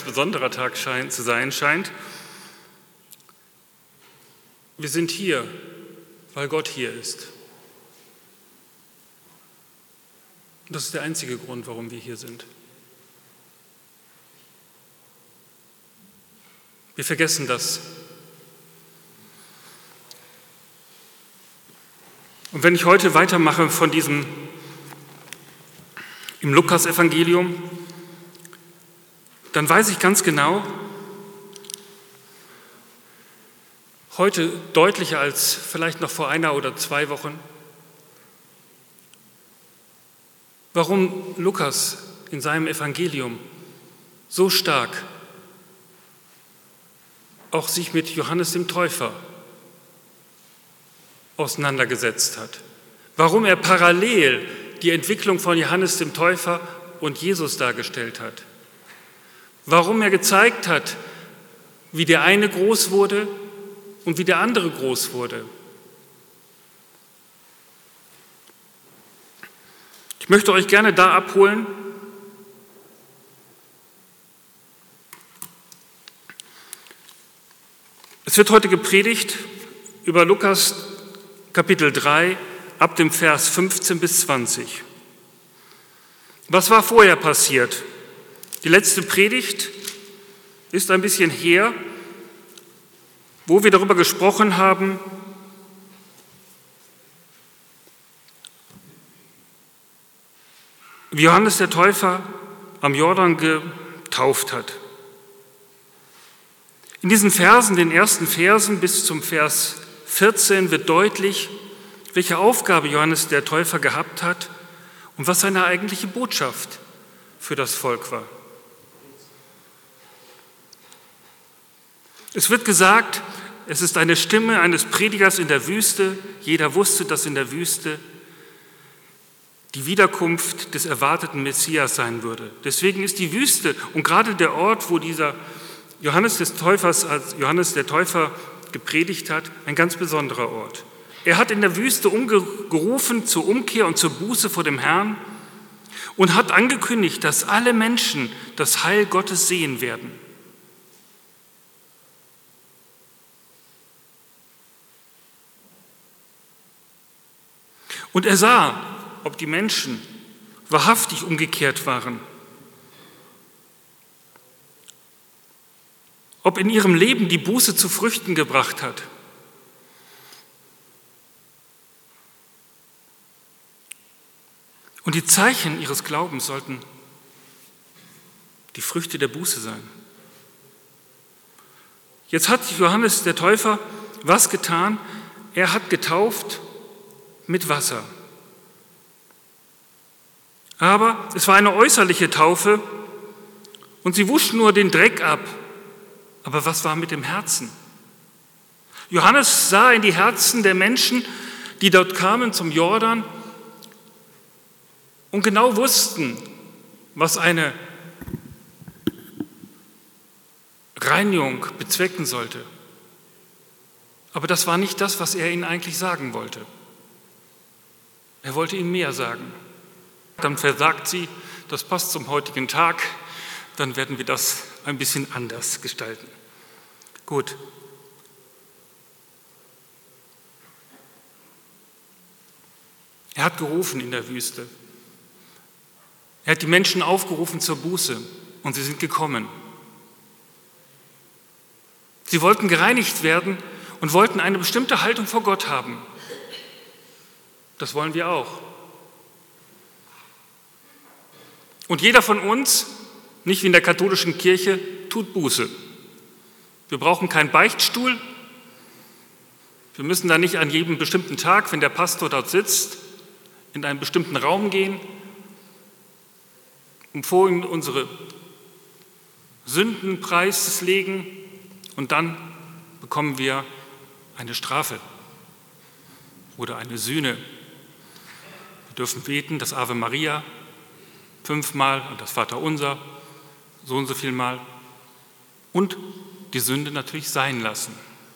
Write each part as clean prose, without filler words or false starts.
Besonderer Tag zu sein scheint. Wir sind hier, weil Gott hier ist. Das ist der einzige Grund, warum wir hier sind. Wir vergessen das. Und wenn ich heute weitermache von diesem im Lukas-Evangelium, dann weiß ich ganz genau, heute deutlicher als vielleicht noch vor 1 oder 2 Wochen, warum Lukas in seinem Evangelium so stark auch sich mit Johannes dem Täufer auseinandergesetzt hat. Warum er parallel die Entwicklung von Johannes dem Täufer und Jesus dargestellt hat. Warum er gezeigt hat, wie der eine groß wurde und wie der andere groß wurde. Ich möchte euch gerne da abholen, es wird heute gepredigt über Lukas Kapitel 3 ab dem Vers 15 bis 20. Was war vorher passiert? Die letzte Predigt ist ein bisschen her, wo wir darüber gesprochen haben, wie Johannes der Täufer am Jordan getauft hat. In diesen Versen, den ersten Versen bis zum Vers 14, wird deutlich, welche Aufgabe Johannes der Täufer gehabt hat und was seine eigentliche Botschaft für das Volk war. Es wird gesagt, es ist eine Stimme eines Predigers in der Wüste. Jeder wusste, dass in der Wüste die Wiederkunft des erwarteten Messias sein würde. Deswegen ist die Wüste und gerade der Ort, wo dieser Johannes des Täufers als Johannes der Täufer gepredigt hat, ein ganz besonderer Ort. Er hat in der Wüste gerufen zur Umkehr und zur Buße vor dem Herrn und hat angekündigt, dass alle Menschen das Heil Gottes sehen werden. Und er sah, ob die Menschen wahrhaftig umgekehrt waren, ob in ihrem Leben die Buße zu Früchten gebracht hat. Und die Zeichen ihres Glaubens sollten die Früchte der Buße sein. Jetzt hat Johannes der Täufer was getan? Er hat getauft mit Wasser. Aber es war eine äußerliche Taufe und sie wusch nur den Dreck ab. Aber was war mit dem Herzen? Johannes sah in die Herzen der Menschen, die dort kamen zum Jordan und genau wussten, was eine Reinigung bezwecken sollte. Aber das war nicht das, was er ihnen eigentlich sagen wollte. Er wollte ihnen mehr sagen. Dann versagt sie, das passt zum heutigen Tag, dann werden wir das ein bisschen anders gestalten. Gut. Er hat gerufen in der Wüste. Er hat die Menschen aufgerufen zur Buße und sie sind gekommen. Sie wollten gereinigt werden und wollten eine bestimmte Haltung vor Gott haben. Das wollen wir auch. Und jeder von uns, nicht wie in der katholischen Kirche, tut Buße. Wir brauchen keinen Beichtstuhl. Wir müssen da nicht an jedem bestimmten Tag, wenn der Pastor dort sitzt, in einen bestimmten Raum gehen und vor ihm unsere Sünden preislegen und dann bekommen wir eine Strafe oder eine Sühne. Wir dürfen beten, das Ave Maria 5-mal und das Vaterunser so und so viel Mal und die Sünde natürlich sein lassen.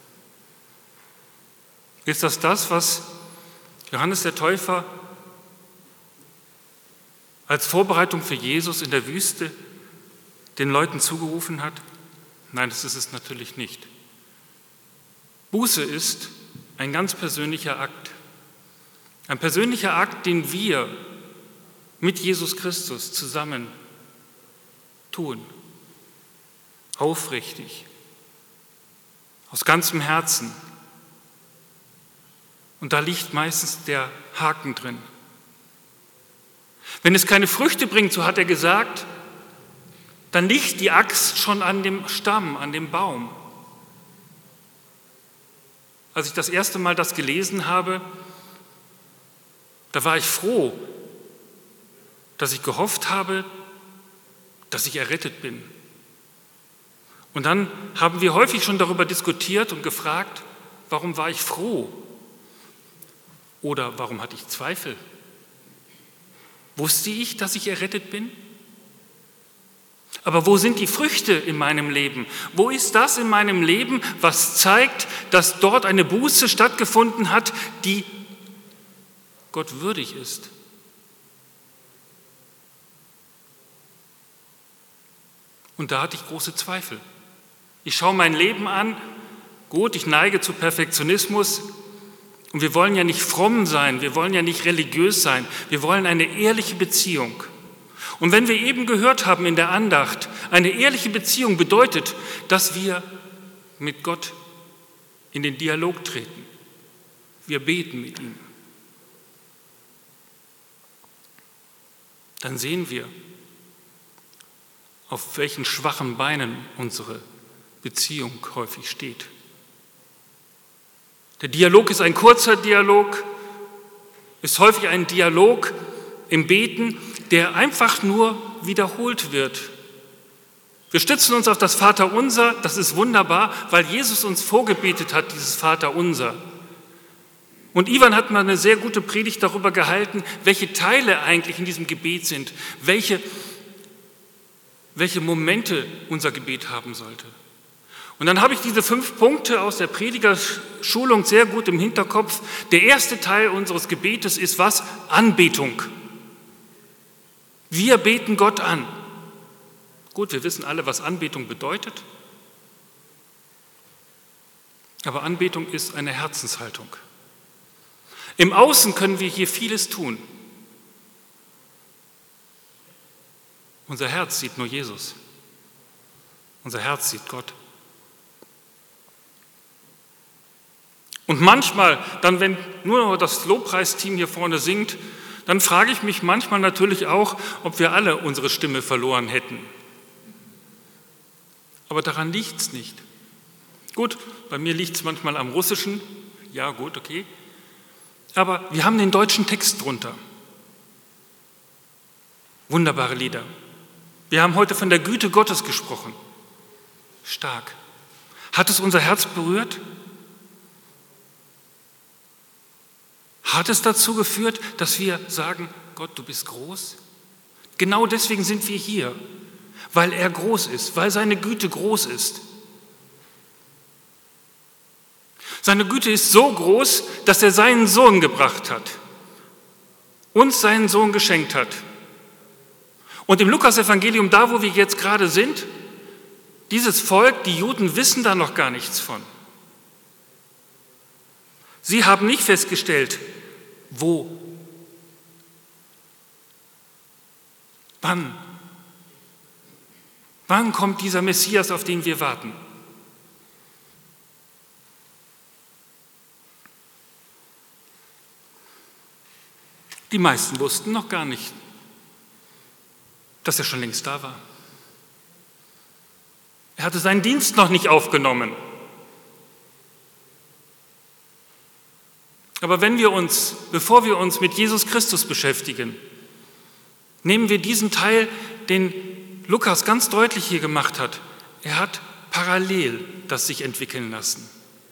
Ist das, was Johannes der Täufer als Vorbereitung für Jesus in der Wüste den Leuten zugerufen hat? Nein, das ist es natürlich nicht. Buße ist ein ganz persönlicher Akt. Ein persönlicher Akt, den wir mit Jesus Christus zusammen tun. Aufrichtig, aus ganzem Herzen. Und da liegt meistens der Haken drin. Wenn es keine Früchte bringt, so hat er gesagt, dann liegt die Axt schon an dem Stamm, an dem Baum. Als ich das erste Mal das gelesen habe, da war ich froh, dass ich gehofft habe, dass ich errettet bin. Und dann haben wir häufig schon darüber diskutiert und gefragt, warum war ich froh? Oder warum hatte ich Zweifel? Wusste ich, dass ich errettet bin? Aber wo sind die Früchte in meinem Leben? Wo ist das in meinem Leben, was zeigt, dass dort eine Buße stattgefunden hat, die Gott würdig ist? Und da hatte ich große Zweifel. Ich schaue mein Leben an, gut, ich neige zu Perfektionismus und wir wollen ja nicht fromm sein, wir wollen ja nicht religiös sein, wir wollen eine ehrliche Beziehung. Und wenn wir eben gehört haben in der Andacht, eine ehrliche Beziehung bedeutet, dass wir mit Gott in den Dialog treten. Wir beten mit ihm. Dann sehen wir, auf welchen schwachen Beinen unsere Beziehung häufig steht. Der Dialog ist ein kurzer Dialog, ist häufig ein Dialog im Beten, der einfach nur wiederholt wird. Wir stützen uns auf das Vaterunser, das ist wunderbar, weil Jesus uns vorgebetet hat, dieses Vaterunser. Und Ivan hat mal eine sehr gute Predigt darüber gehalten, welche Teile eigentlich in diesem Gebet sind, welche Momente unser Gebet haben sollte. Und dann habe ich diese 5 Punkte aus der Predigerschulung sehr gut im Hinterkopf. Der erste Teil unseres Gebetes ist was? Anbetung. Wir beten Gott an. Gut, wir wissen alle, was Anbetung bedeutet. Aber Anbetung ist eine Herzenshaltung. Im Außen können wir hier vieles tun. Unser Herz sieht nur Jesus. Unser Herz sieht Gott. Und manchmal, dann wenn nur das Lobpreisteam hier vorne singt, dann frage ich mich manchmal natürlich auch, ob wir alle unsere Stimme verloren hätten. Aber daran liegt es nicht. Gut, bei mir liegt es manchmal am Russischen. Ja, gut, okay. Aber wir haben den deutschen Text drunter. Wunderbare Lieder. Wir haben heute von der Güte Gottes gesprochen. Stark. Hat es unser Herz berührt? Hat es dazu geführt, dass wir sagen, Gott, du bist groß? Genau deswegen sind wir hier, weil er groß ist, weil seine Güte groß ist. Seine Güte ist so groß, dass er seinen Sohn gebracht hat, uns seinen Sohn geschenkt hat. Und im Lukasevangelium, da wo wir jetzt gerade sind, dieses Volk, die Juden, wissen da noch gar nichts von. Sie haben nicht festgestellt, wo, wann kommt dieser Messias, auf den wir warten. Die meisten wussten noch gar nicht, dass er schon längst da war. Er hatte seinen Dienst noch nicht aufgenommen. Aber bevor wir uns mit Jesus Christus beschäftigen, nehmen wir diesen Teil, den Lukas ganz deutlich hier gemacht hat. Er hat parallel das sich entwickeln lassen.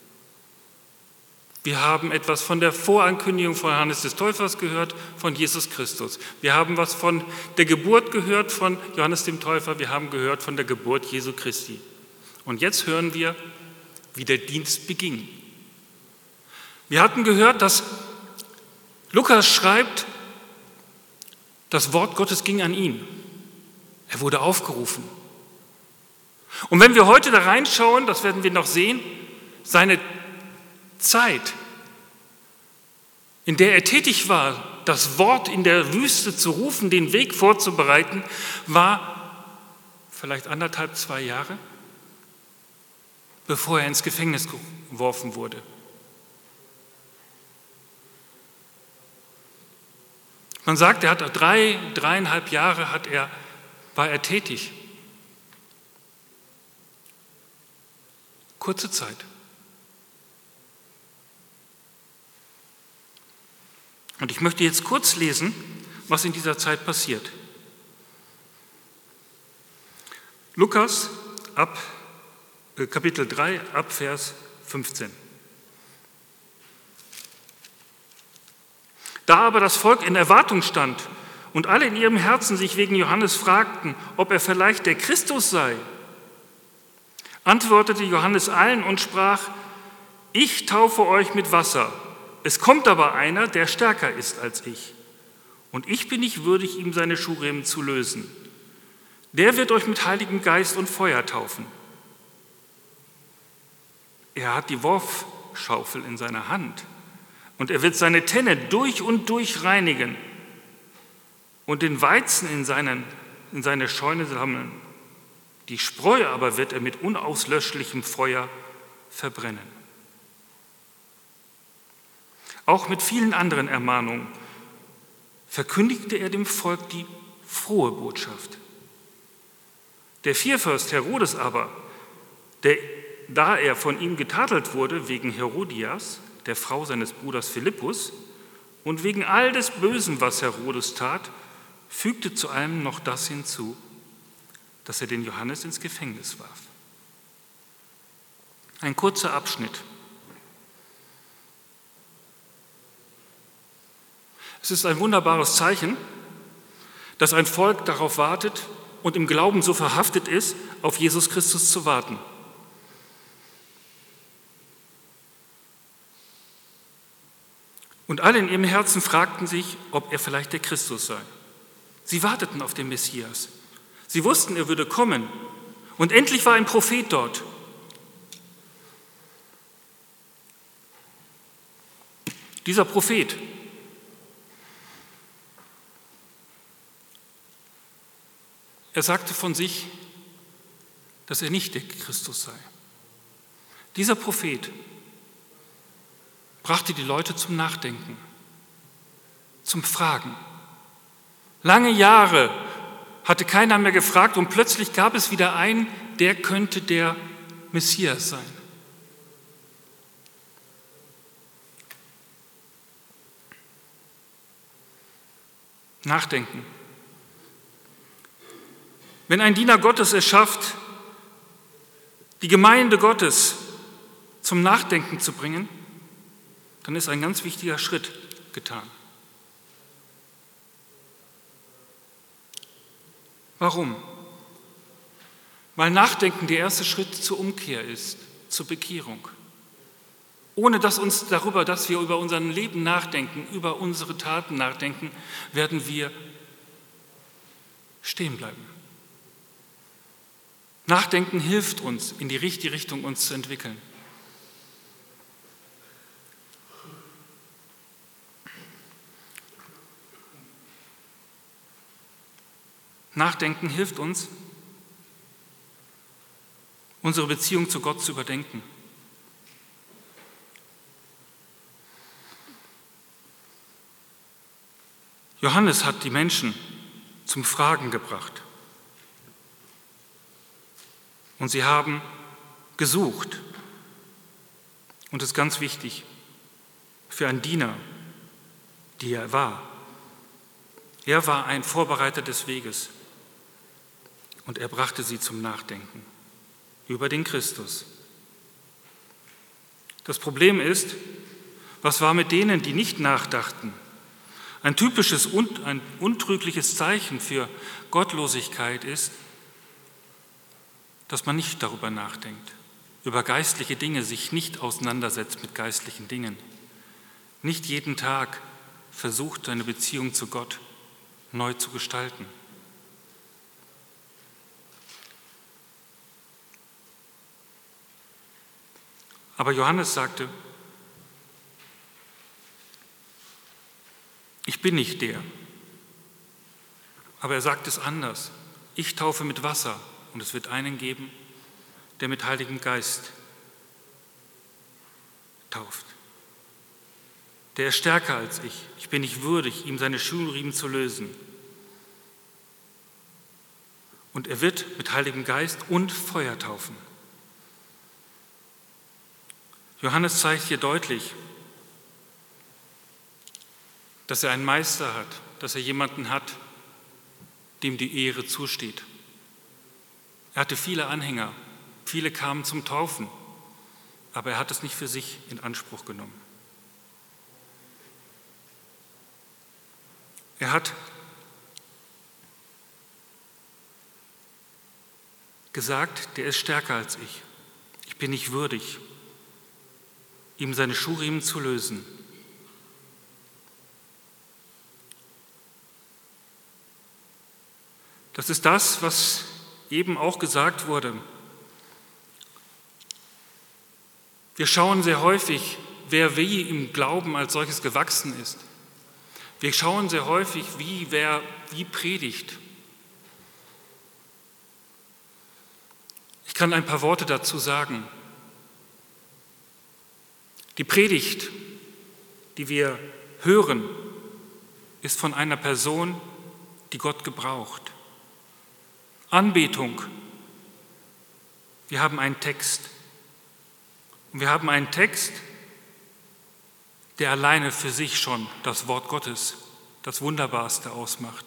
Wir haben etwas von der Vorankündigung von Johannes des Täufers gehört, von Jesus Christus. Wir haben was von der Geburt gehört von Johannes dem Täufer. Wir haben gehört von der Geburt Jesu Christi. Und jetzt hören wir, wie der Dienst beging. Wir hatten gehört, dass Lukas schreibt, das Wort Gottes ging an ihn. Er wurde aufgerufen. Und wenn wir heute da reinschauen, das werden wir noch sehen, seine Zeit, in der er tätig war, das Wort in der Wüste zu rufen, den Weg vorzubereiten, war vielleicht 1,5, 2 Jahre, bevor er ins Gefängnis geworfen wurde. Man sagt, er hat 3,5 Jahre war er tätig. Kurze Zeit. Und ich möchte jetzt kurz lesen, was in dieser Zeit passiert. Lukas ab Kapitel 3 ab Vers 15. Da aber das Volk in Erwartung stand und alle in ihrem Herzen sich wegen Johannes fragten, ob er vielleicht der Christus sei, antwortete Johannes allen und sprach: Ich taufe euch mit Wasser. Es kommt aber einer, der stärker ist als ich. Und ich bin nicht würdig, ihm seine Schuhriemen zu lösen. Der wird euch mit Heiligem Geist und Feuer taufen. Er hat die Wurfschaufel in seiner Hand und er wird seine Tenne durch und durch reinigen und den Weizen in seine Scheune sammeln. Die Spreu aber wird er mit unauslöschlichem Feuer verbrennen. Auch mit vielen anderen Ermahnungen verkündigte er dem Volk die frohe Botschaft. Der Vierfürst Herodes aber, da er von ihm getadelt wurde wegen Herodias, der Frau seines Bruders Philippus, und wegen all des Bösen, was Herodes tat, fügte zu allem noch das hinzu, dass er den Johannes ins Gefängnis warf. Ein kurzer Abschnitt. Es ist ein wunderbares Zeichen, dass ein Volk darauf wartet und im Glauben so verhaftet ist, auf Jesus Christus zu warten. Und alle in ihrem Herzen fragten sich, ob er vielleicht der Christus sei. Sie warteten auf den Messias. Sie wussten, er würde kommen. Und endlich war ein Prophet dort. Dieser Prophet, er sagte von sich, dass er nicht der Christus sei. Dieser Prophet brachte die Leute zum Nachdenken, zum Fragen. Lange Jahre hatte keiner mehr gefragt und plötzlich gab es wieder einen, der könnte der Messias sein. Nachdenken. Wenn ein Diener Gottes es schafft, die Gemeinde Gottes zum Nachdenken zu bringen, dann ist ein ganz wichtiger Schritt getan. Warum? Weil Nachdenken der erste Schritt zur Umkehr ist, zur Bekehrung. Ohne dass wir über unser Leben nachdenken, über unsere Taten nachdenken, werden wir stehen bleiben. Nachdenken hilft uns, in die richtige Richtung uns zu entwickeln. Nachdenken hilft uns, unsere Beziehung zu Gott zu überdenken. Johannes hat die Menschen zum Fragen gebracht. Und sie haben gesucht. Und das ist ganz wichtig für einen Diener, die er war. Er war ein Vorbereiter des Weges. Und er brachte sie zum Nachdenken über den Christus. Das Problem ist, was war mit denen, die nicht nachdachten? Ein typisches und ein untrügliches Zeichen für Gottlosigkeit ist, dass man nicht darüber nachdenkt, über geistliche Dinge sich nicht auseinandersetzt mit geistlichen Dingen, nicht jeden Tag versucht, seine Beziehung zu Gott neu zu gestalten. Aber Johannes sagte, ich bin nicht der. Aber er sagt es anders. Ich taufe mit Wasser und es wird einen geben, der mit Heiligem Geist tauft. Der ist stärker als ich. Ich bin nicht würdig, ihm seine Schuhriemen zu lösen. Und er wird mit Heiligem Geist und Feuer taufen. Johannes zeigt hier deutlich, dass er einen Meister hat, dass er jemanden hat, dem die Ehre zusteht. Er hatte viele Anhänger, viele kamen zum Taufen, aber er hat es nicht für sich in Anspruch genommen. Er hat gesagt, der ist stärker als ich. Ich bin nicht würdig, ihm seine Schuhriemen zu lösen. Das ist das, was eben auch gesagt wurde. Wir schauen sehr häufig, wer wie im Glauben als solches gewachsen ist. Wir schauen sehr häufig, wer wie predigt. Ich kann ein paar Worte dazu sagen. Die Predigt, die wir hören, ist von einer Person, die Gott gebraucht. Anbetung. Wir haben einen Text. Und wir haben einen Text, der alleine für sich schon das Wort Gottes, das Wunderbarste ausmacht.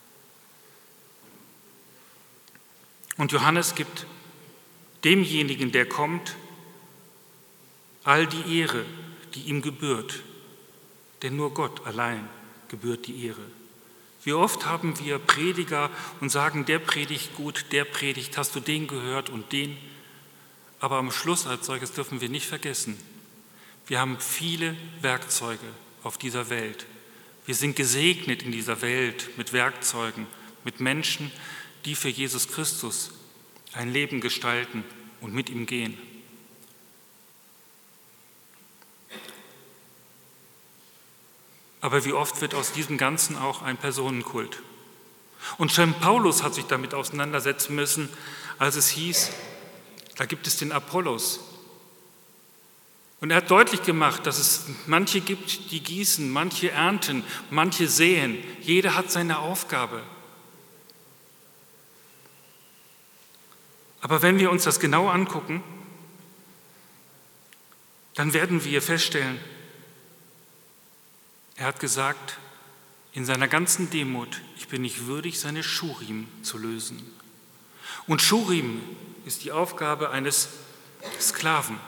Und Johannes gibt demjenigen, der kommt, all die Ehre, die ihm gebührt. Denn nur Gott allein gebührt die Ehre. Wie oft haben wir Prediger und sagen, der predigt gut, der predigt, hast du den gehört und den? Aber am Schluss als solches dürfen wir nicht vergessen, wir haben viele Werkzeuge auf dieser Welt. Wir sind gesegnet in dieser Welt mit Werkzeugen, mit Menschen, die für Jesus Christus ein Leben gestalten und mit ihm gehen. Aber wie oft wird aus diesem Ganzen auch ein Personenkult? Und schon Paulus hat sich damit auseinandersetzen müssen, als es hieß, da gibt es den Apollos. Und er hat deutlich gemacht, dass es manche gibt, die gießen, manche ernten, manche säen. Jeder hat seine Aufgabe. Aber wenn wir uns das genau angucken, dann werden wir feststellen, er hat gesagt, in seiner ganzen Demut, ich bin nicht würdig, seine Schuhriemen zu lösen. Und Schuhriemen ist die Aufgabe eines Sklaven.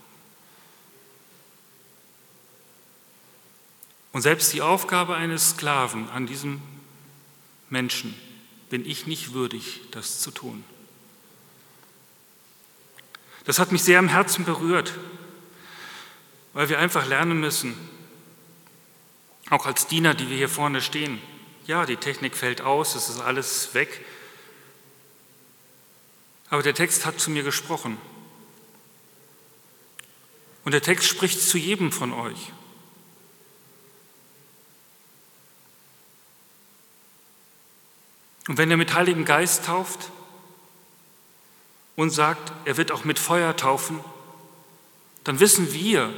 Und selbst die Aufgabe eines Sklaven an diesem Menschen bin ich nicht würdig, das zu tun. Das hat mich sehr am Herzen berührt, weil wir einfach lernen müssen, auch als Diener, die wir hier vorne stehen. Ja, die Technik fällt aus, es ist alles weg. Aber der Text hat zu mir gesprochen. Und der Text spricht zu jedem von euch. Und wenn er mit Heiligem Geist tauft und sagt, er wird auch mit Feuer taufen, dann wissen wir,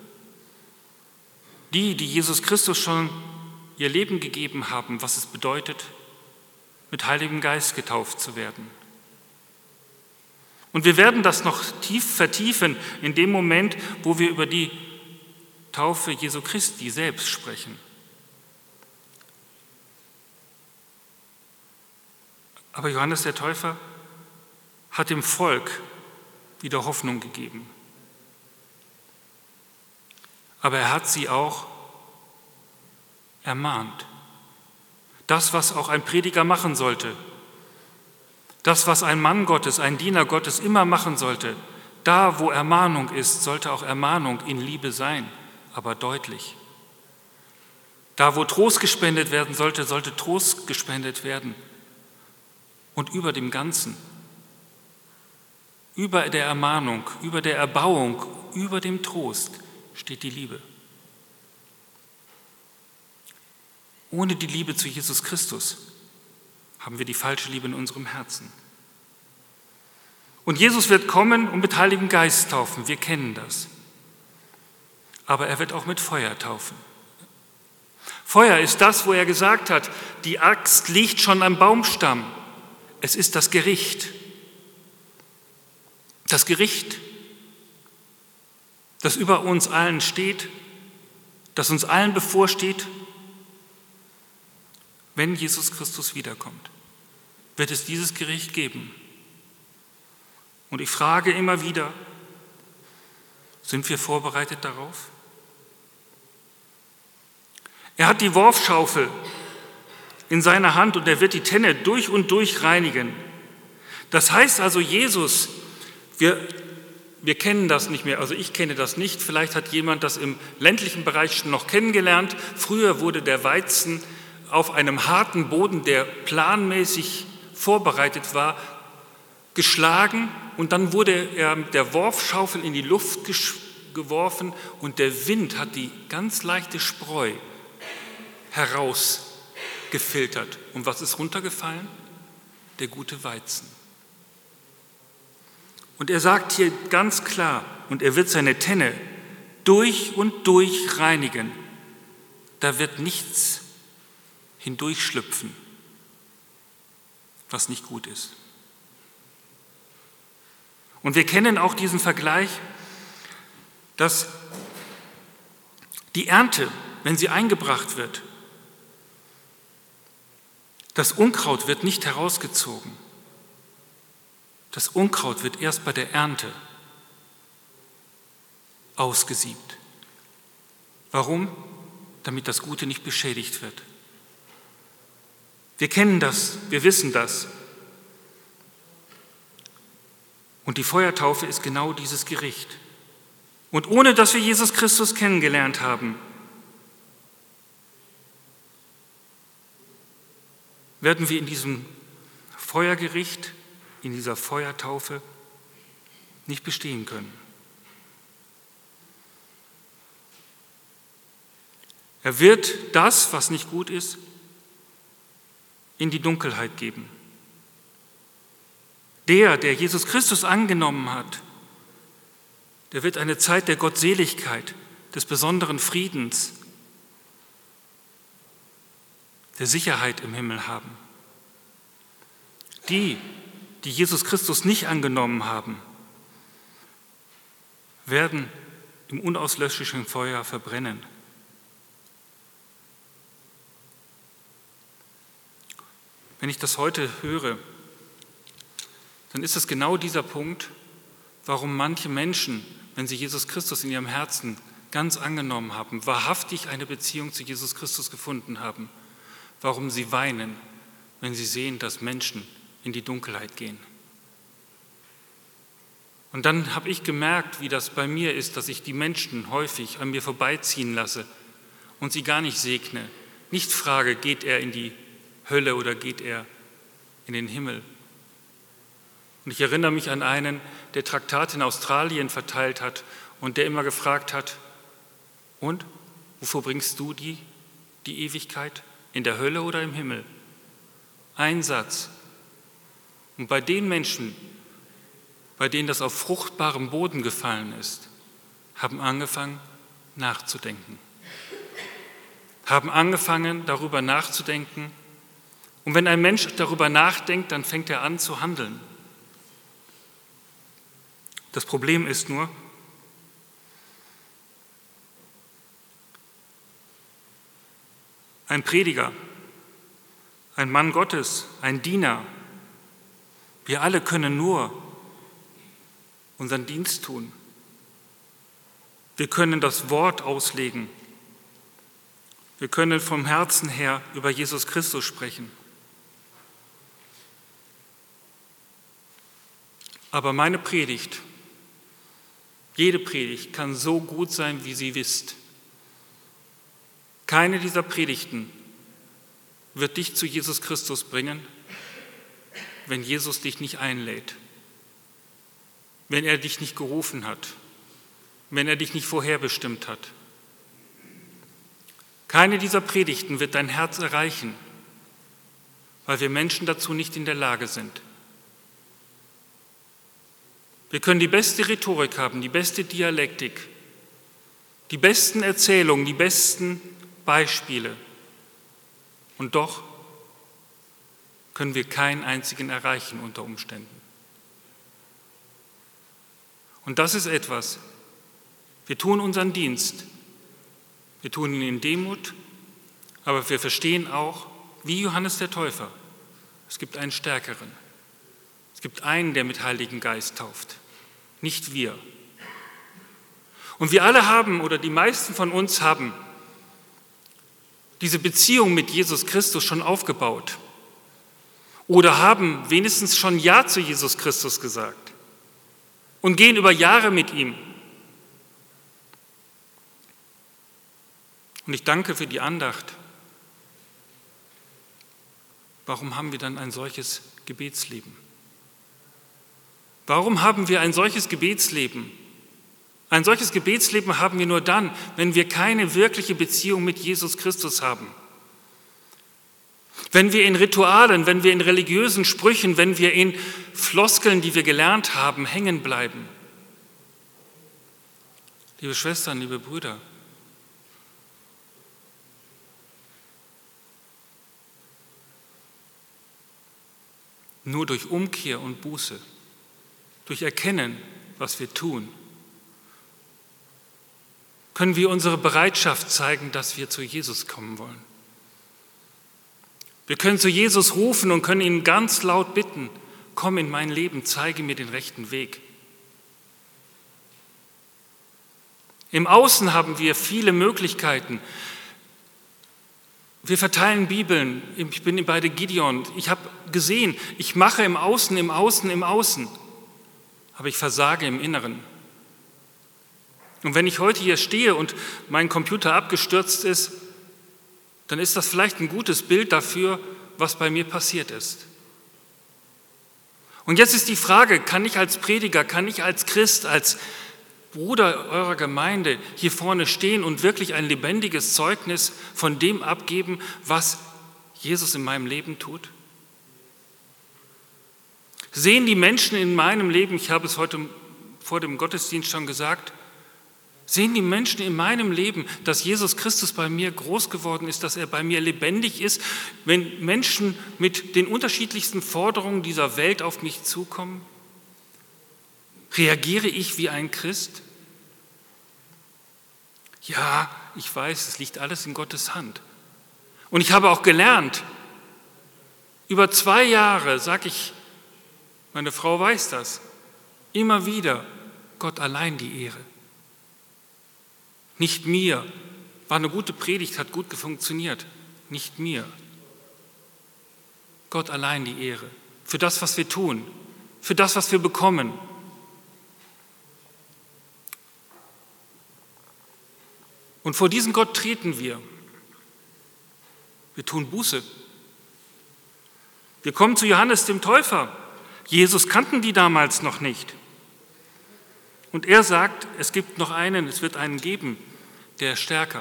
die Jesus Christus schon ihr Leben gegeben haben, was es bedeutet, mit Heiligem Geist getauft zu werden. Und wir werden das noch tief vertiefen in dem Moment, wo wir über die Taufe Jesu Christi selbst sprechen. Aber Johannes der Täufer hat dem Volk wieder Hoffnung gegeben. Aber er hat sie auch ermahnt. Das, was auch ein Prediger machen sollte, das, was ein Mann Gottes, ein Diener Gottes immer machen sollte, da, wo Ermahnung ist, sollte auch Ermahnung in Liebe sein, aber deutlich. Da, wo Trost gespendet werden sollte, sollte Trost gespendet werden. Und über dem Ganzen, über der Ermahnung, über der Erbauung über dem Trost steht die Liebe. Ohne die Liebe zu Jesus Christus haben wir die falsche Liebe in unserem Herzen. Und Jesus wird kommen und mit Heiligem Geist taufen, wir kennen das. Aber er wird auch mit Feuer taufen. Feuer ist das, wo er gesagt hat, die Axt liegt schon am Baumstamm. Es ist das Gericht. Das Gericht, das über uns allen steht, das uns allen bevorsteht, wenn Jesus Christus wiederkommt, wird es dieses Gericht geben. Und ich frage immer wieder, sind wir vorbereitet darauf? Er hat die Worfschaufel in seiner Hand und er wird die Tenne durch und durch reinigen. Das heißt also, Jesus, wir kennen das nicht mehr, also ich kenne das nicht, vielleicht hat jemand das im ländlichen Bereich schon noch kennengelernt. Früher wurde der Weizen auf einem harten Boden, der planmäßig vorbereitet war, geschlagen und dann wurde er mit der Worfschaufel in die Luft geworfen und der Wind hat die ganz leichte Spreu herausgefiltert. Und was ist runtergefallen? Der gute Weizen. Und er sagt hier ganz klar, und er wird seine Tenne durch und durch reinigen. Da wird nichts hindurchschlüpfen, was nicht gut ist. Und wir kennen auch diesen Vergleich, dass die Ernte, wenn sie eingebracht wird, das Unkraut wird nicht herausgezogen. Das Unkraut wird erst bei der Ernte ausgesiebt. Warum? Damit das Gute nicht beschädigt wird. Wir kennen das, wir wissen das. Und die Feuertaufe ist genau dieses Gericht. Und ohne dass wir Jesus Christus kennengelernt haben, werden wir in diesem Feuergericht, in dieser Feuertaufe nicht bestehen können. Er wird das, was nicht gut ist, in die Dunkelheit geben. Der Jesus Christus angenommen hat, der wird eine Zeit der Gottseligkeit, des besonderen Friedens, der Sicherheit im Himmel haben. Die Jesus Christus nicht angenommen haben, werden im unauslöschlichen Feuer verbrennen. Wenn ich das heute höre, dann ist es genau dieser Punkt, warum manche Menschen, wenn sie Jesus Christus in ihrem Herzen ganz angenommen haben, wahrhaftig eine Beziehung zu Jesus Christus gefunden haben, warum sie weinen, wenn sie sehen, dass Menschen in die Dunkelheit gehen. Und dann habe ich gemerkt, wie das bei mir ist, dass ich die Menschen häufig an mir vorbeiziehen lasse und sie gar nicht segne, nicht frage, geht er in die Hölle oder geht er in den Himmel. Und ich erinnere mich an einen, der Traktate in Australien verteilt hat und der immer gefragt hat, und, wovor bringst du die Ewigkeit? In der Hölle oder im Himmel? Ein Satz. Und bei den Menschen, bei denen das auf fruchtbarem Boden gefallen ist, haben angefangen nachzudenken. Haben angefangen darüber nachzudenken. Und wenn ein Mensch darüber nachdenkt, dann fängt er an zu handeln. Das Problem ist nur, ein Prediger, ein Mann Gottes, ein Diener, wir alle können nur unseren Dienst tun. Wir können das Wort auslegen. Wir können vom Herzen her über Jesus Christus sprechen. Aber meine Predigt, jede Predigt kann so gut sein, wie sie ist. Keine dieser Predigten wird dich zu Jesus Christus bringen, wenn Jesus dich nicht einlädt, wenn er dich nicht gerufen hat, wenn er dich nicht vorherbestimmt hat. Keine dieser Predigten wird dein Herz erreichen, weil wir Menschen dazu nicht in der Lage sind. Wir können die beste Rhetorik haben, die beste Dialektik, die besten Erzählungen, die besten Beispiele. Und doch können wir keinen einzigen erreichen unter Umständen. Und das ist etwas, wir tun unseren Dienst, wir tun ihn in Demut, aber wir verstehen auch, wie Johannes der Täufer, es gibt einen Stärkeren. Es gibt einen, der mit Heiligen Geist tauft, nicht wir. Und wir alle haben, oder die meisten von uns haben, diese Beziehung mit Jesus Christus schon aufgebaut oder haben wenigstens schon Ja zu Jesus Christus gesagt und gehen über Jahre mit ihm. Und ich danke für die Andacht. Warum haben wir dann ein solches Gebetsleben? Warum haben wir ein solches Gebetsleben? Ein solches Gebetsleben haben wir nur dann, wenn wir keine wirkliche Beziehung mit Jesus Christus haben. Wenn wir in Ritualen, wenn wir in religiösen Sprüchen, wenn wir in Floskeln, die wir gelernt haben, hängen bleiben. Liebe Schwestern, liebe Brüder, nur durch Umkehr und Buße, durch Erkennen, was wir tun, können wir unsere Bereitschaft zeigen, dass wir zu Jesus kommen wollen. Wir können zu Jesus rufen und können ihn ganz laut bitten, komm in mein Leben, zeige mir den rechten Weg. Im Außen haben wir viele Möglichkeiten. Wir verteilen Bibeln. Ich bin bei der Gideon. Ich habe gesehen, ich mache im Außen, im Außen, im Außen. Aber ich versage im Inneren. Und wenn ich heute hier stehe und mein Computer abgestürzt ist, dann ist das vielleicht ein gutes Bild dafür, was bei mir passiert ist. Und jetzt ist die Frage, kann ich als Prediger, kann ich als Christ, als Bruder eurer Gemeinde hier vorne stehen und wirklich ein lebendiges Zeugnis von dem abgeben, was Jesus in meinem Leben tut? Sehen die Menschen in meinem Leben, ich habe es heute vor dem Gottesdienst schon gesagt, sehen die Menschen in meinem Leben, dass Jesus Christus bei mir groß geworden ist, dass er bei mir lebendig ist, wenn Menschen mit den unterschiedlichsten Forderungen dieser Welt auf mich zukommen? Reagiere ich wie ein Christ? Ja, ich weiß, es liegt alles in Gottes Hand. Und ich habe auch gelernt, über 2 Jahre, sage ich, meine Frau weiß das, immer wieder, Gott allein die Ehre. Nicht mir. War eine gute Predigt, hat gut funktioniert. Nicht mir. Gott allein die Ehre. Für das, was wir tun. Für das, was wir bekommen. Und vor diesen Gott treten wir. Wir tun Buße. Wir kommen zu Johannes dem Täufer. Jesus kannten die damals noch nicht. Und er sagt, es gibt noch einen, es wird einen geben, der ist stärker.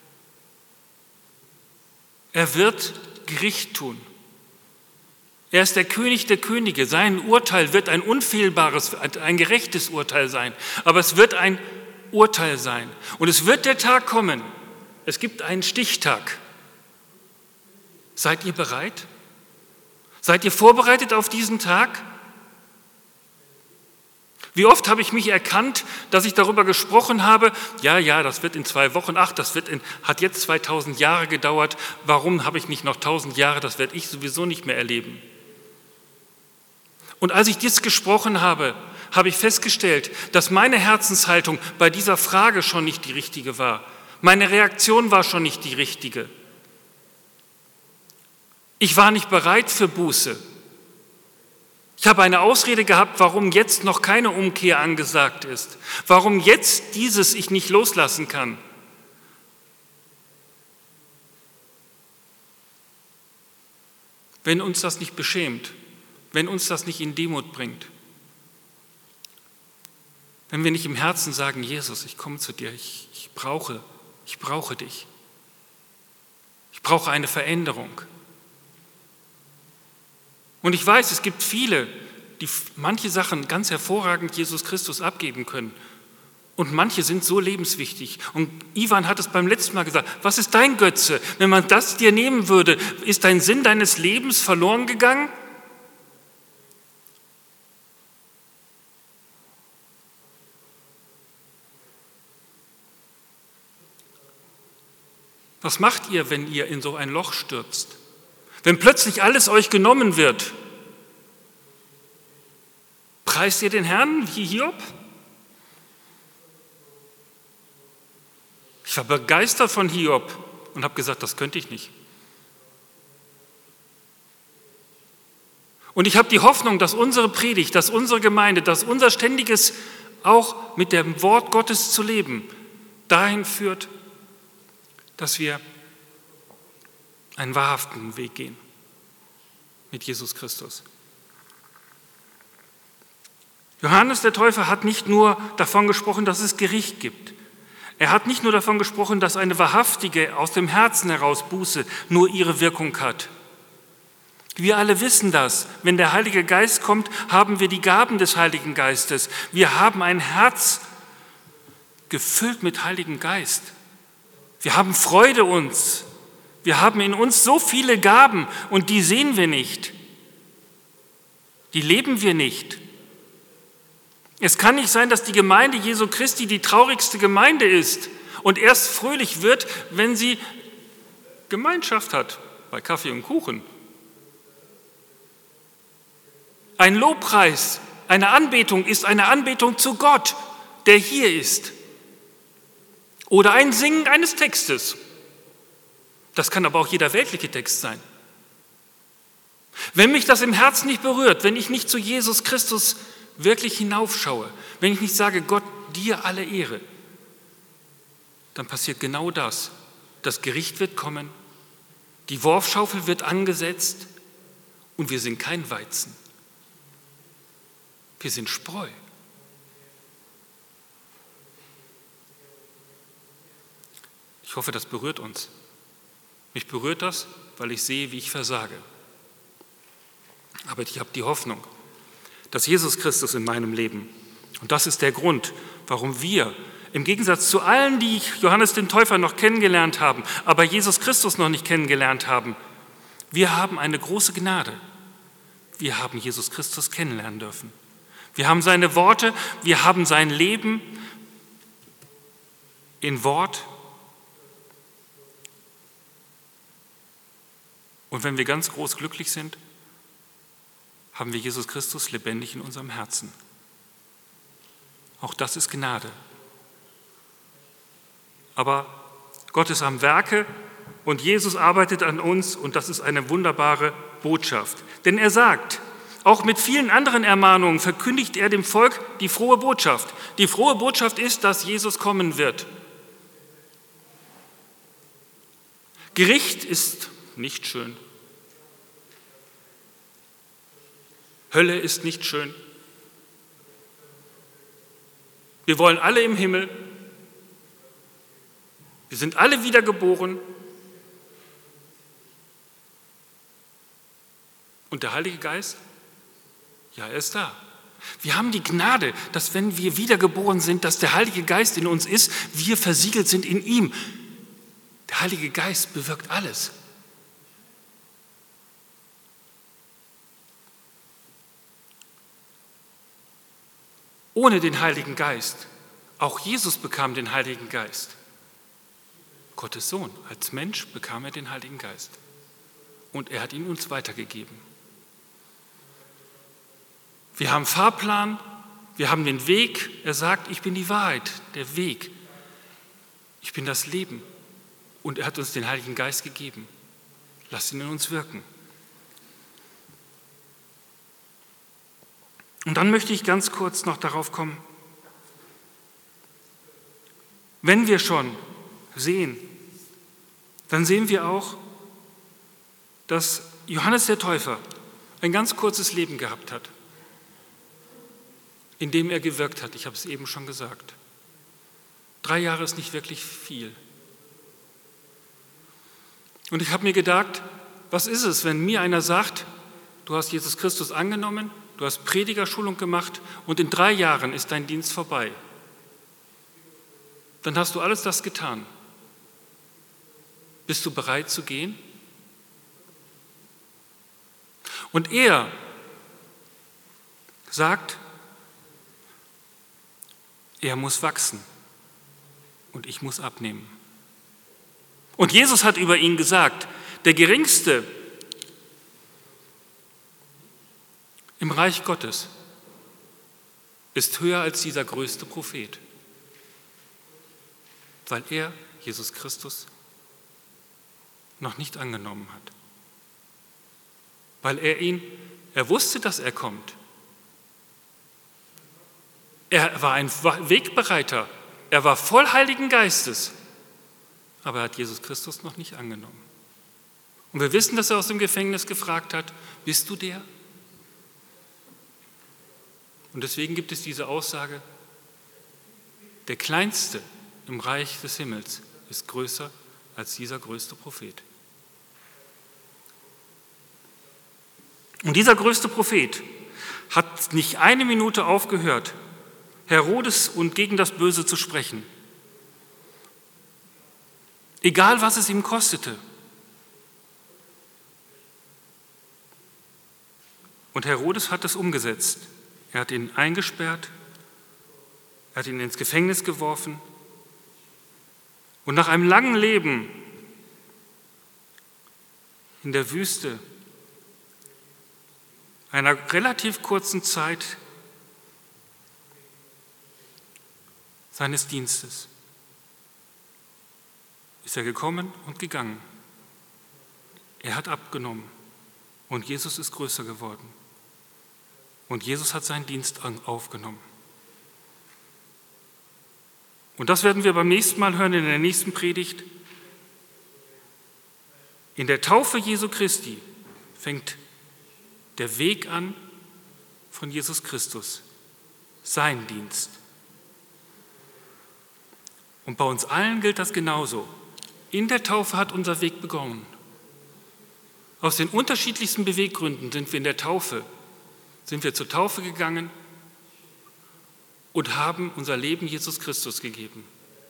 Er wird Gericht tun. Er ist der König der Könige. Sein Urteil wird ein unfehlbares, ein gerechtes Urteil sein. Aber es wird ein Urteil sein. Und es wird der Tag kommen. Es gibt einen Stichtag. Seid ihr bereit? Seid ihr vorbereitet auf diesen Tag? Wie oft habe ich mich erkannt, dass ich darüber gesprochen habe, ja, das wird in 2 Wochen, hat jetzt 2000 Jahre gedauert, warum habe ich nicht noch 1000 Jahre, das werde ich sowieso nicht mehr erleben. Und als ich dies gesprochen habe, habe ich festgestellt, dass meine Herzenshaltung bei dieser Frage schon nicht die richtige war. Meine Reaktion war schon nicht die richtige. Ich war nicht bereit für Buße. Ich habe eine Ausrede gehabt, warum jetzt noch keine Umkehr angesagt ist, warum jetzt dieses ich nicht loslassen kann. Wenn uns das nicht beschämt, wenn uns das nicht in Demut bringt. Wenn wir nicht im Herzen sagen, Jesus, ich komme zu dir, ich brauche dich. Ich brauche eine Veränderung. Und ich weiß, es gibt viele, die manche Sachen ganz hervorragend Jesus Christus abgeben können. Und manche sind so lebenswichtig. Und Ivan hat es beim letzten Mal gesagt, was ist dein Götze? Wenn man das dir nehmen würde, ist dein Sinn deines Lebens verloren gegangen? Was macht ihr, wenn ihr in so ein Loch stürzt? Wenn plötzlich alles euch genommen wird? Preist ihr den Herrn wie Hiob? Ich war begeistert von Hiob und habe gesagt, das könnte ich nicht. Und ich habe die Hoffnung, dass unsere Predigt, dass unsere Gemeinde, dass unser ständiges auch mit dem Wort Gottes zu leben, dahin führt, dass wir einen wahrhaften Weg gehen mit Jesus Christus. Johannes der Täufer hat nicht nur davon gesprochen, dass es Gericht gibt. Er hat nicht nur davon gesprochen, dass eine wahrhaftige, aus dem Herzen heraus Buße nur ihre Wirkung hat. Wir alle wissen das. Wenn der Heilige Geist kommt, haben wir die Gaben des Heiligen Geistes. Wir haben ein Herz gefüllt mit Heiligen Geist. Wir haben Freude uns. Wir haben in uns so viele Gaben und die sehen wir nicht. Die leben wir nicht. Es kann nicht sein, dass die Gemeinde Jesu Christi die traurigste Gemeinde ist und erst fröhlich wird, wenn sie Gemeinschaft hat, bei Kaffee und Kuchen. Ein Lobpreis, eine Anbetung ist eine Anbetung zu Gott, der hier ist. Oder ein Singen eines Textes. Das kann aber auch jeder weltliche Text sein. Wenn mich das im Herzen nicht berührt, wenn ich nicht zu Jesus Christus wirklich hinaufschaue, wenn ich nicht sage, Gott, dir alle Ehre, dann passiert genau das. Das Gericht wird kommen, die Worfschaufel wird angesetzt und wir sind kein Weizen. Wir sind Spreu. Ich hoffe, das berührt uns. Mich berührt das, weil ich sehe, wie ich versage. Aber ich habe die Hoffnung, dass Jesus Christus in meinem Leben, und das ist der Grund, warum wir, im Gegensatz zu allen, die Johannes den Täufer noch kennengelernt haben, aber Jesus Christus noch nicht kennengelernt haben, wir haben eine große Gnade. Wir haben Jesus Christus kennenlernen dürfen. Wir haben seine Worte, wir haben sein Leben in Wort. Und wenn wir ganz groß glücklich sind, haben wir Jesus Christus lebendig in unserem Herzen. Auch das ist Gnade. Aber Gott ist am Werke und Jesus arbeitet an uns und das ist eine wunderbare Botschaft. Denn er sagt, auch mit vielen anderen Ermahnungen verkündigt er dem Volk die frohe Botschaft. Die frohe Botschaft ist, dass Jesus kommen wird. Gericht ist nicht schön. Hölle ist nicht schön. Wir wollen alle im Himmel. Wir sind alle wiedergeboren. Und der Heilige Geist? Ja, er ist da. Wir haben die Gnade, dass wenn wir wiedergeboren sind, dass der Heilige Geist in uns ist, wir versiegelt sind in ihm. Der Heilige Geist bewirkt alles. Ohne den Heiligen Geist, auch Jesus bekam den Heiligen Geist. Gottes Sohn, als Mensch bekam er den Heiligen Geist. Und er hat ihn uns weitergegeben. Wir haben Fahrplan, wir haben den Weg. Er sagt, ich bin die Wahrheit, der Weg. Ich bin das Leben. Und er hat uns den Heiligen Geist gegeben. Lasst ihn in uns wirken. Und dann möchte ich ganz kurz noch darauf kommen, wenn wir schon sehen, dann sehen wir auch, dass Johannes der Täufer ein ganz kurzes Leben gehabt hat. in dem er gewirkt hat. Ich habe es eben schon gesagt. 3 Jahre ist nicht wirklich viel. Und ich habe mir gedacht, was ist es, wenn mir einer sagt, du hast Jesus Christus angenommen, du hast Predigerschulung gemacht und in 3 Jahren ist dein Dienst vorbei. Dann hast du alles das getan. Bist du bereit zu gehen? Und er sagt, er muss wachsen und ich muss abnehmen. Und Jesus hat über ihn gesagt, der Geringste im Reich Gottes ist höher als dieser größte Prophet, weil er Jesus Christus noch nicht angenommen hat. Weil er wusste, dass er kommt. Er war ein Wegbereiter, er war voll Heiligen Geistes, aber er hat Jesus Christus noch nicht angenommen. Und wir wissen, dass er aus dem Gefängnis gefragt hat, bist du der? Und deswegen gibt es diese Aussage, der Kleinste im Reich des Himmels ist größer als dieser größte Prophet. Und dieser größte Prophet hat nicht eine Minute aufgehört, Herodes und gegen das Böse zu sprechen. Egal, was es ihm kostete. Und Herodes hat es umgesetzt. Er hat ihn eingesperrt, er hat ihn ins Gefängnis geworfen. Und nach einem langen Leben in der Wüste, einer relativ kurzen Zeit seines Dienstes, ist er gekommen und gegangen. Er hat abgenommen und Jesus ist größer geworden. Und Jesus hat seinen Dienst aufgenommen. Und das werden wir beim nächsten Mal hören in der nächsten Predigt. In der Taufe Jesu Christi fängt der Weg an von Jesus Christus, sein Dienst. Und bei uns allen gilt das genauso. In der Taufe hat unser Weg begonnen. Aus den unterschiedlichsten Beweggründen sind wir zur Taufe gegangen und haben unser Leben Jesus Christus gegeben.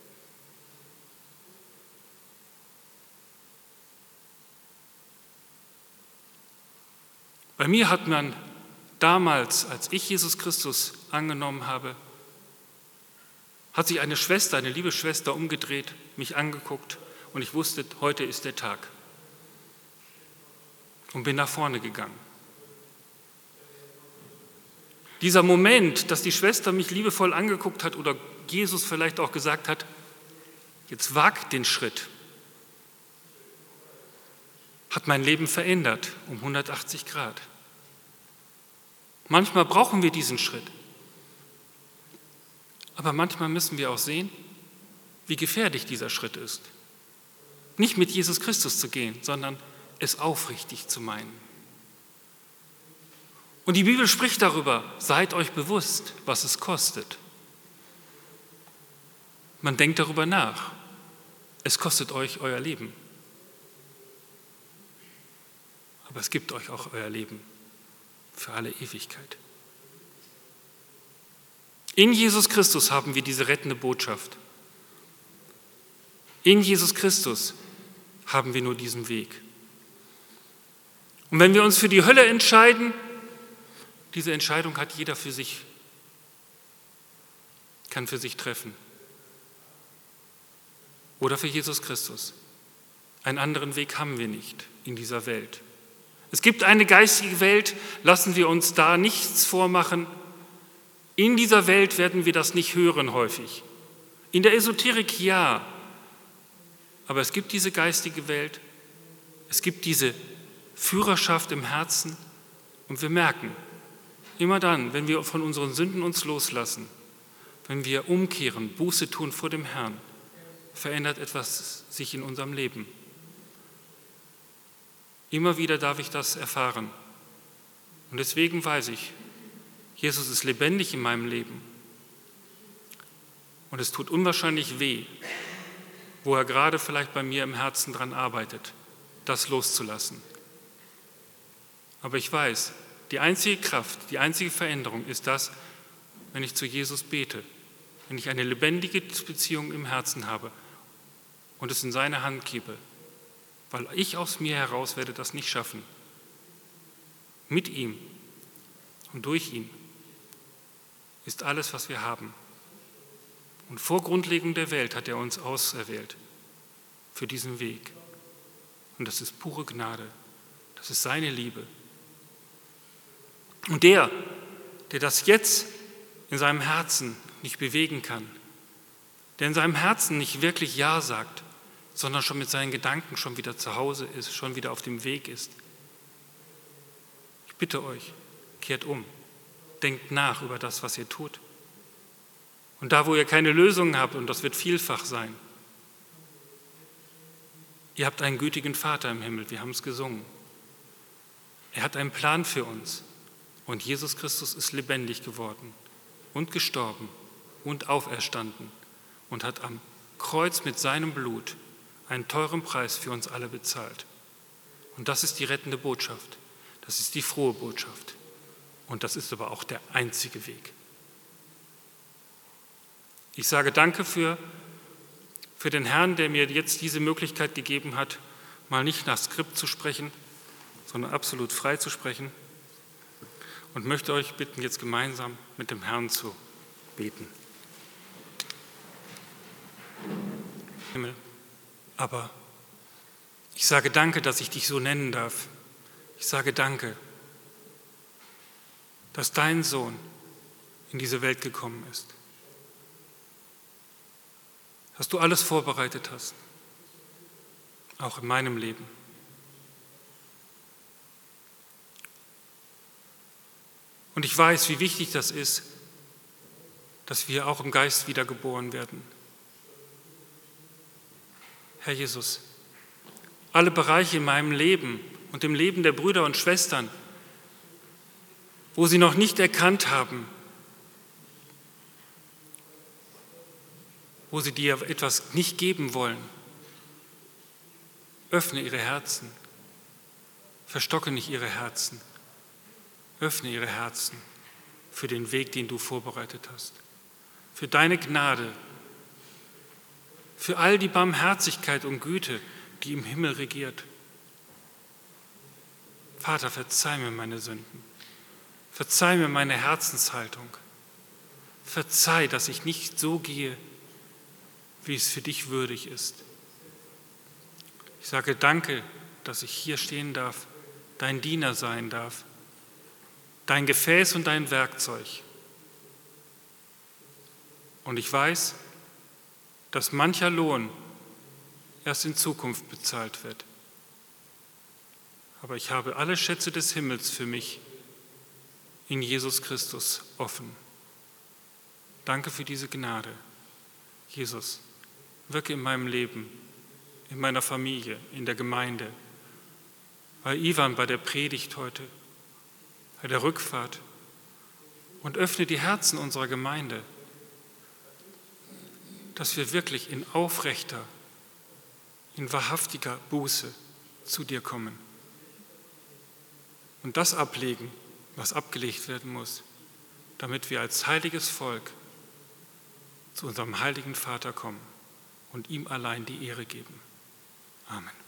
Bei mir hat man damals, als ich Jesus Christus angenommen habe, hat sich eine Schwester, eine liebe Schwester umgedreht, mich angeguckt und ich wusste, heute ist der Tag. Und bin nach vorne gegangen. Dieser Moment, dass die Schwester mich liebevoll angeguckt hat oder Jesus vielleicht auch gesagt hat, jetzt wag den Schritt, hat mein Leben verändert um 180 Grad. Manchmal brauchen wir diesen Schritt. Aber manchmal müssen wir auch sehen, wie gefährlich dieser Schritt ist. Nicht mit Jesus Christus zu gehen, sondern es aufrichtig zu meinen. Und die Bibel spricht darüber, seid euch bewusst, was es kostet. Man denkt darüber nach. Es kostet euch euer Leben. Aber es gibt euch auch euer Leben für alle Ewigkeit. In Jesus Christus haben wir diese rettende Botschaft. In Jesus Christus haben wir nur diesen Weg. Und wenn wir uns für die Hölle entscheiden, diese Entscheidung hat jeder für sich, kann für sich treffen. Oder für Jesus Christus. Einen anderen Weg haben wir nicht in dieser Welt. Es gibt eine geistige Welt, lassen wir uns da nichts vormachen. In dieser Welt werden wir das nicht hören häufig. In der Esoterik ja, aber es gibt diese geistige Welt, es gibt diese Führerschaft im Herzen und wir merken, immer dann, wenn wir von unseren Sünden uns loslassen, wenn wir umkehren, Buße tun vor dem Herrn, verändert etwas sich in unserem Leben. Immer wieder darf ich das erfahren. Und deswegen weiß ich, Jesus ist lebendig in meinem Leben. Und es tut unwahrscheinlich weh, wo er gerade vielleicht bei mir im Herzen dran arbeitet, das loszulassen. Aber ich weiß, die einzige Kraft, die einzige Veränderung ist das, wenn ich zu Jesus bete, wenn ich eine lebendige Beziehung im Herzen habe und es in seine Hand gebe, weil ich aus mir heraus werde das nicht schaffen. Mit ihm und durch ihn ist alles, was wir haben. Und vor Grundlegung der Welt hat er uns auserwählt für diesen Weg. Und das ist pure Gnade, das ist seine Liebe. Und der das jetzt in seinem Herzen nicht bewegen kann, der in seinem Herzen nicht wirklich Ja sagt, sondern schon mit seinen Gedanken schon wieder zu Hause ist, schon wieder auf dem Weg ist. Ich bitte euch, kehrt um, denkt nach über das, was ihr tut. Und da, wo ihr keine Lösungen habt, und das wird vielfach sein, ihr habt einen gütigen Vater im Himmel, wir haben es gesungen. Er hat einen Plan für uns und Jesus Christus ist lebendig geworden und gestorben und auferstanden und hat am Kreuz mit seinem Blut einen teuren Preis für uns alle bezahlt. Und das ist die rettende Botschaft, das ist die frohe Botschaft und das ist aber auch der einzige Weg. Ich sage danke für den Herrn, der mir jetzt diese Möglichkeit gegeben hat, mal nicht nach Skript zu sprechen, sondern absolut frei zu sprechen und möchte euch bitten, jetzt gemeinsam mit dem Herrn zu beten. Himmel, aber ich sage danke, dass ich dich so nennen darf. Ich sage danke, dass dein Sohn in diese Welt gekommen ist. Dass du alles vorbereitet hast, auch in meinem Leben. Und ich weiß, wie wichtig das ist, dass wir auch im Geist wiedergeboren werden. Herr Jesus, alle Bereiche in meinem Leben und im Leben der Brüder und Schwestern, wo sie noch nicht erkannt haben, wo sie dir etwas nicht geben wollen, öffne ihre Herzen, verstocke nicht ihre Herzen, öffne ihre Herzen für den Weg, den du vorbereitet hast, für deine Gnade, für all die Barmherzigkeit und Güte, die im Himmel regiert. Vater, verzeih mir meine Sünden, verzeih mir meine Herzenshaltung, verzeih, dass ich nicht so gehe, wie es für dich würdig ist. Ich sage danke, dass ich hier stehen darf, dein Diener sein darf, dein Gefäß und dein Werkzeug. Und ich weiß, dass mancher Lohn erst in Zukunft bezahlt wird. Aber ich habe alle Schätze des Himmels für mich in Jesus Christus offen. Danke für diese Gnade. Jesus, wirke in meinem Leben, in meiner Familie, in der Gemeinde, bei Ivan, bei der Predigt heute, bei der Rückfahrt und öffne die Herzen unserer Gemeinde, dass wir wirklich in aufrechter, in wahrhaftiger Buße zu dir kommen und das ablegen, was abgelegt werden muss, damit wir als heiliges Volk zu unserem heiligen Vater kommen und ihm allein die Ehre geben. Amen.